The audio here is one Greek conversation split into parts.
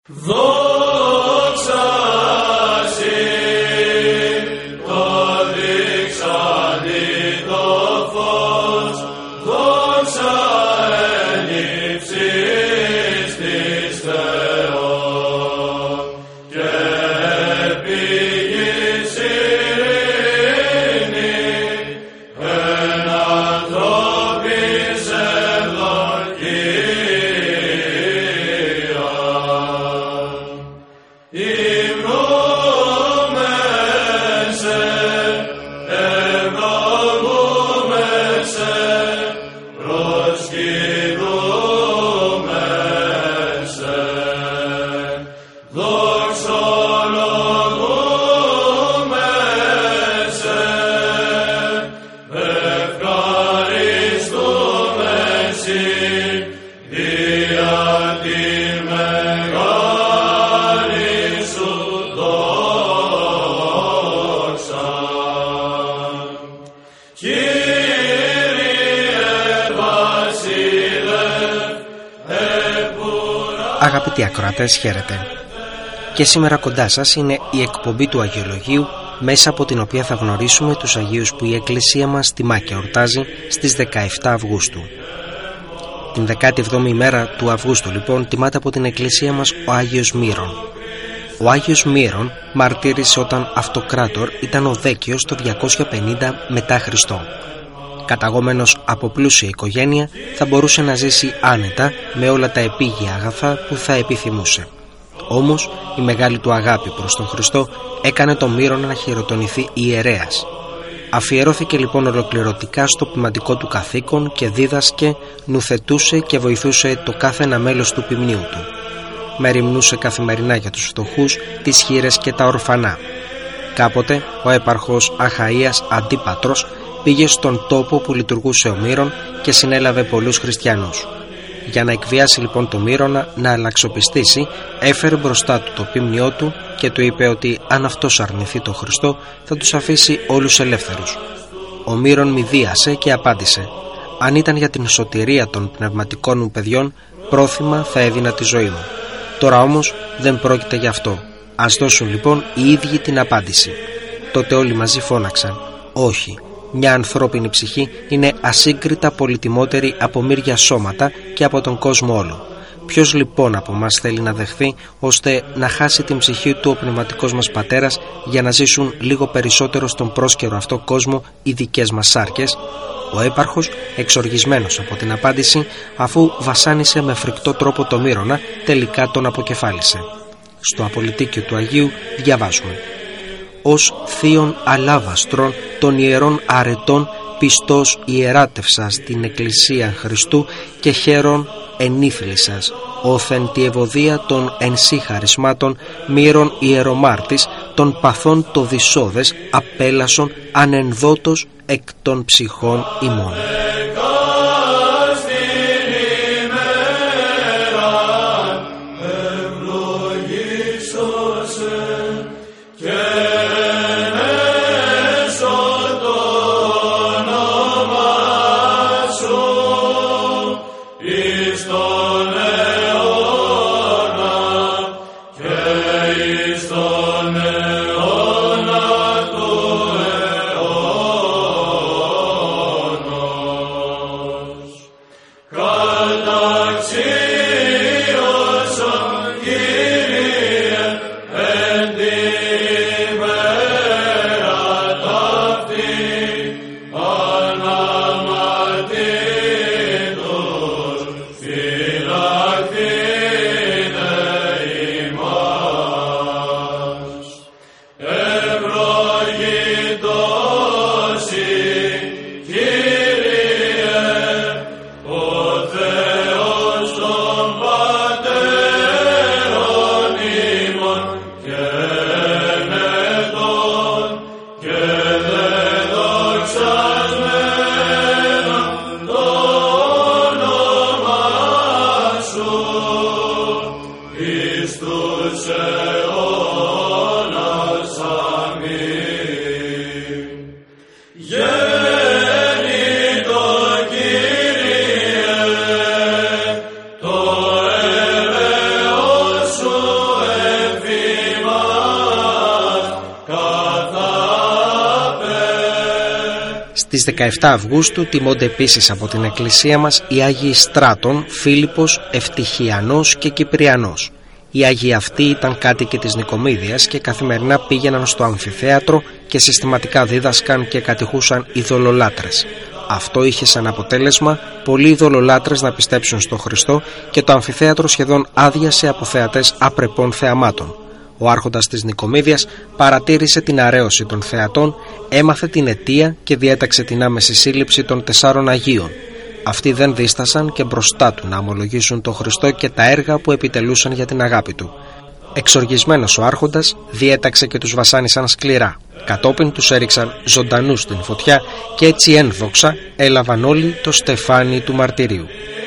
Αγαπητοί ακροατές, χαίρετε. Και σήμερα κοντά σας είναι η εκπομπή του Αγιολογίου, μέσα από την οποία θα γνωρίσουμε τους Αγίους που η Εκκλησία μας τιμά και εορτάζει στις 17 Αυγούστου. Την 17η ημέρα του Αυγούστου λοιπόν τιμάται από την Εκκλησία μας ο Άγιος Μύρων. Ο Άγιος Μύρων μαρτύρησε όταν αυτοκράτορ ήταν ο Δέκιος το 250 μετά Χριστό. Καταγόμενος από πλούσια οικογένεια, θα μπορούσε να ζήσει άνετα με όλα τα επίγεια αγαθά που θα επιθυμούσε. Όμως η μεγάλη του αγάπη προς τον Χριστό έκανε τον Μύρονα να χειροτονηθεί ιερέας. Αφιερώθηκε λοιπόν ολοκληρωτικά στο ποιηματικό του καθήκον και δίδασκε, νουθετούσε και βοηθούσε το κάθε ένα μέλος του ποιμνίου του. Μεριμνούσε καθημερινά για τους φτωχούς, τις χήρες και τα ορφανά. Κάποτε ο έπαρχος Αχαΐας Αντίπατρος πήγε στον τόπο που λειτουργούσε ο Μύρων και συνέλαβε πολλούς χριστιανούς. Για να εκβιάσει λοιπόν το Μύρονα να αλλαξοπιστήσει, έφερε μπροστά του το ποίμνιό του και του είπε ότι αν αυτός αρνηθεί τον Χριστό θα τους αφήσει όλους ελεύθερους. Ο Μύρων μηδίασε και απάντησε: «Αν ήταν για την σωτηρία των πνευματικών μου παιδιών, πρόθυμα θα έδινα τη ζωή μου. Τώρα όμως δεν πρόκειται γι' αυτό. Ας δώσουν λοιπόν οι ίδιοι την απάντηση». Τότε όλοι μαζί φώναξαν: «Όχι. Μια ανθρώπινη ψυχή είναι ασύγκριτα πολυτιμότερη από μύρια σώματα και από τον κόσμο όλο. Ποιος λοιπόν από μας θέλει να δεχθεί ώστε να χάσει την ψυχή του ο πνευματικός μας πατέρας για να ζήσουν λίγο περισσότερο στον πρόσκαιρο αυτό κόσμο οι δικές μας σάρκες?» Ο έπαρχος, εξοργισμένος από την απάντηση, αφού βασάνισε με φρικτό τρόπο το Μύρονα, τελικά τον αποκεφάλισε. Στο απολυτίκιο του Αγίου διαβάζουμε: «Ως θείον αλάβαστρον των ιερών αρετών πιστός ιεράτευσας την Εκκλησία Χριστού και χαίρον ενήθλισσας, όθεν τη ευωδία των ενσύ χαρισμάτων Μύρων ιερομάρτης των παθών το δυσόδες απέλασον ανενδότος εκ των ψυχών ημών». So Στις 17 Αυγούστου τιμώνται επίσης από την Εκκλησία μας οι Άγιοι Στράτων, Φίλιππος, Ευτυχιανός και Κυπριανός. Οι Άγιοι αυτοί ήταν κάτοικοι της Νικομίδειας και καθημερινά πήγαιναν στο αμφιθέατρο και συστηματικά δίδασκαν και κατηχούσαν ειδωλολάτρες. Αυτό είχε σαν αποτέλεσμα πολλοί ειδωλολάτρες να πιστέψουν στον Χριστό και το αμφιθέατρο σχεδόν άδειασε από θεατές απρεπών θεαμάτων. Ο άρχοντας της Νικομίδειας παρατήρησε την αρέωση των θεατών, έμαθε την αιτία και διέταξε την άμεση σύλληψη των 4 Αγίων. Αυτοί δεν δίστασαν και μπροστά του να ομολογήσουν τον Χριστό και τα έργα που επιτελούσαν για την αγάπη του. Εξοργισμένος ο άρχοντας διέταξε και τους βασάνισαν σκληρά. Κατόπιν τους έριξαν ζωντανούς στην φωτιά και έτσι ένδοξα έλαβαν όλοι το στεφάνι του μαρτυρίου.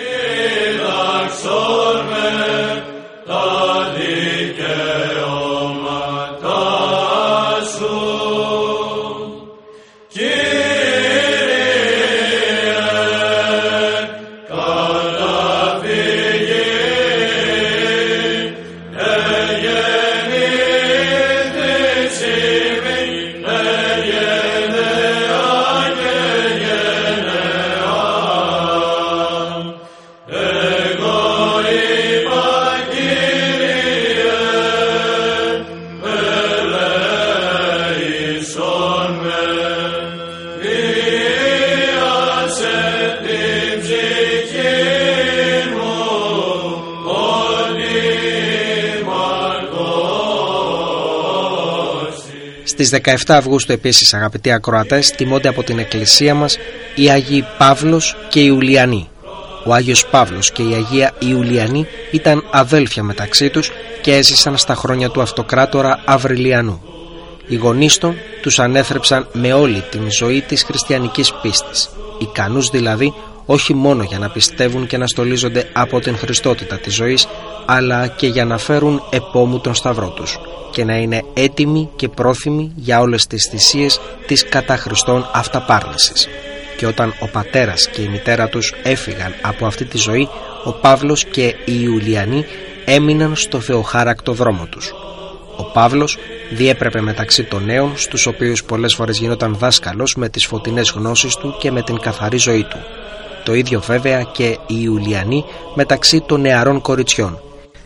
Στις 17 Αυγούστου επίσης, αγαπητοί ακροατές, τιμώνται από την Εκκλησία μας οι Άγιοι Παύλος και Ιουλιανοί. Ο Άγιος Παύλος και η Αγία Ιουλιανή ήταν αδέλφια μεταξύ τους και έζησαν στα χρόνια του αυτοκράτορα Αυριλιανού. Οι γονείς τους ανέθρεψαν με όλη την ζωή της χριστιανικής πίστης, ικανούς δηλαδή όχι μόνο για να πιστεύουν και να στολίζονται από την χριστότητα της ζωής, αλλά και για να φέρουν επόμου τον σταυρό τους και να είναι έτοιμοι και πρόθυμοι για όλες τις θυσίες της κατά Χριστόν αυταπάρνησης. Και όταν ο πατέρας και η μητέρα τους έφυγαν από αυτή τη ζωή, ο Παύλος και οι Ιουλιανοί έμειναν στο θεοχάρακτο δρόμο τους. Ο Παύλος διέπρεπε μεταξύ των νέων, στους οποίους πολλές φορές γινόταν δάσκαλος με τις φωτεινές γνώσεις του και με την καθαρή ζωή του. Το ίδιο βέβαια και οι Ιουλιανοί μεταξύ των νεαρών κοριτσιών.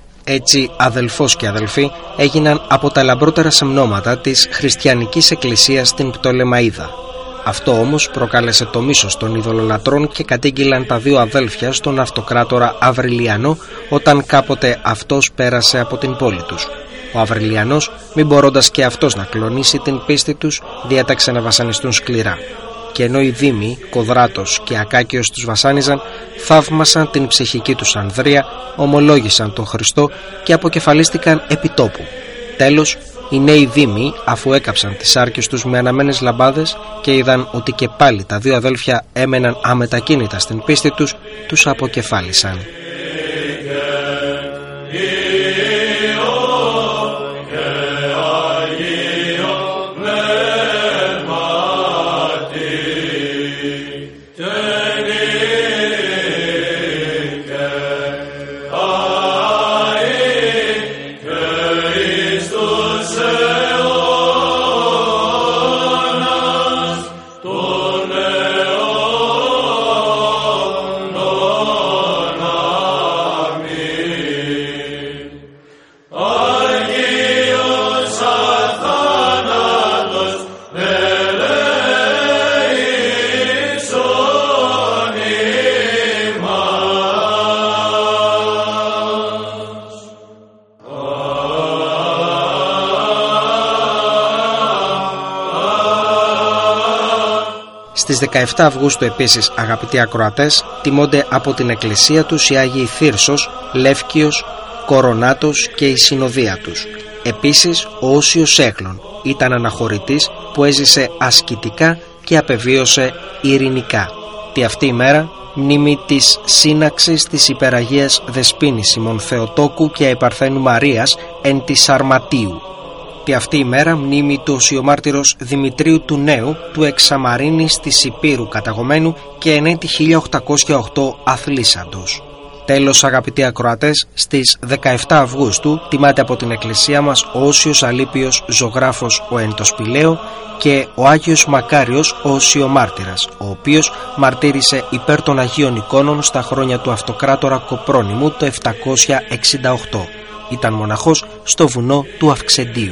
Έτσι αδελφός και αδελφοί έγιναν από τα λαμπρότερα σεμνώματα της χριστιανικής εκκλησίας στην Πτολεμαΐδα. Αυτό όμως προκάλεσε το μίσος των ειδωλολατρών και κατήγγειλαν τα 2 αδέλφια στον αυτοκράτορα Αυριλιανό όταν κάποτε αυτός πέρασε από την πόλη τους. Ο Αυριλιανός, μην μπορώντας και αυτός να κλονίσει την πίστη τους, διέταξε να βασανιστούν σκληρά. Και ενώ οι δήμοι, Κοδράτος και Ακάκιος τους βασάνιζαν, θαύμασαν την ψυχική τους ανδρεία, ομολόγησαν τον Χριστό και αποκεφαλίστηκαν επί τόπου. Τέλος, οι νέοι δήμοι, αφού έκαψαν τις άρκες τους με αναμένες λαμπάδες και είδαν ότι και πάλι τα 2 αδέλφια έμεναν αμετακίνητα στην πίστη τους, τους αποκεφάλισαν. Στις 17 Αυγούστου επίσης, αγαπητοί ακροατές, τιμώνται από την Εκκλησία τους οι Άγιοι Θύρσος, Λεύκιος, Κορονάτος και η συνοδεία τους. Επίσης ο Όσιος Έγκλων ήταν αναχωρητής που έζησε ασκητικά και απεβίωσε ειρηνικά. Τη αυτή η μέρα μνήμη της σύναξης της υπεραγίας Δεσποίνης Ημών Θεοτόκου και Επαρθένου Μαρίας εν της Αρματίου. Τη αυτή η μέρα μνήμη του οσιομάρτυρος Δημητρίου του Νέου, του εξαμαρίνης της Υπήρου καταγωμένου και εν έτη 1808 αθλήσαντος. Τέλος, αγαπητοί ακροατές, στις 17 Αυγούστου τιμάται από την Εκκλησία μας ο Όσιος Αλίπιος Ζωγράφος ο Εντοσπηλαίο και ο Άγιος Μακάριος ο Οσιομάρτυρας, ο οποίος μαρτύρησε υπέρ των Αγίων Εικόνων στα χρόνια του Αυτοκράτορα Κοπρόνημου το 768. Ήταν μοναχός στο βουνό του Αυξεντίου.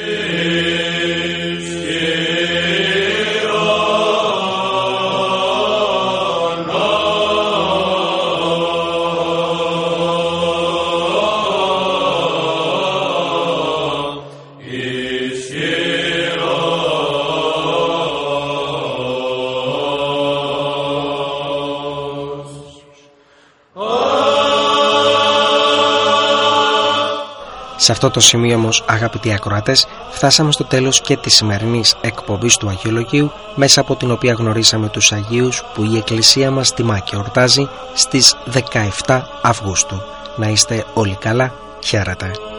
Σε αυτό το σημείο όμως, αγαπητοί ακροατές, φτάσαμε στο τέλος και της σημερινής εκπομπής του Αγιολογίου, μέσα από την οποία γνωρίσαμε τους Αγίους που η Εκκλησία μας τιμά και εορτάζει στις 17 Αυγούστου. Να είστε όλοι καλά, χαίρετε.